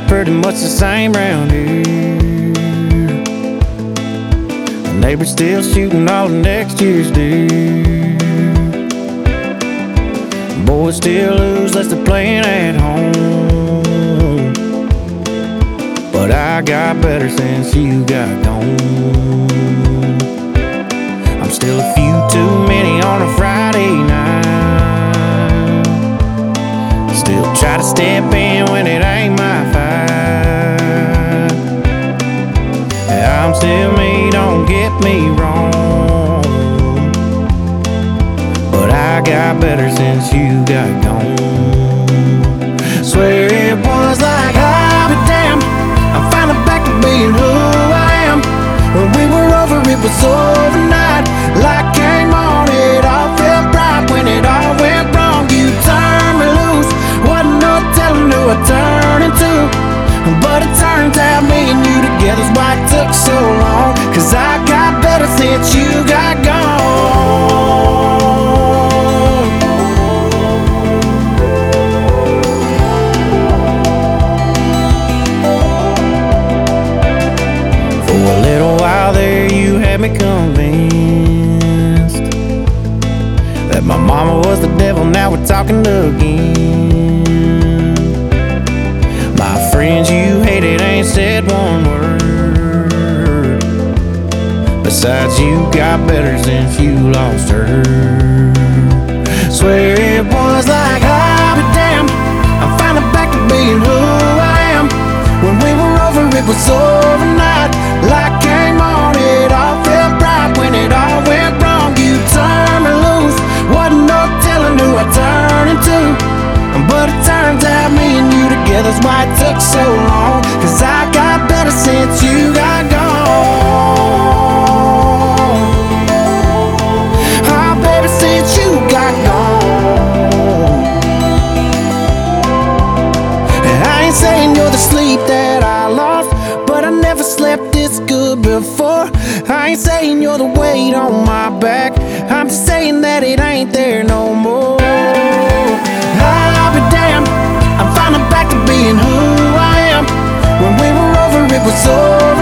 pretty much the same round here. The neighbor's still shooting all of next year's deer. Boys still lose less they're playing at home. But I got better since you got gone. I'm still a few too many on a Friday night. Still try to step in when it ain't my fight. I'm still me, don't get me wrong, but I got better since you got gone. Swear it was like I'll be damned, I'm finally back to being who I am. When we were over, it was overnight. Light came on, it all felt bright. When it all went wrong, you turned me loose. Wasn't no telling who I turned into, but it turns out me and you together's why it took so long. 'Cause I got better since you got gone. For a little while there you had me convinced that my mama was the devil, now we're talking again. My friends you hated ain't said one word. Besides, you got better since you lost her. Swear it was like I'll be damned, I'm finally back to being who I am. When we were over, it was overnight. Light came on, it all felt bright. When it all went wrong, you turned me loose. Wasn't no telling who I turned into, but it turns out me and you together's why it took so long. 'Cause I got better since you got gone. Oh, baby, since you got gone. I ain't saying you're the sleep that I lost, but I never slept this good before. I ain't saying you're the weight on my back, I'm just saying that it ain't there no more. I'll be damned, I'm finally back to being who I am. When we were over, it was over.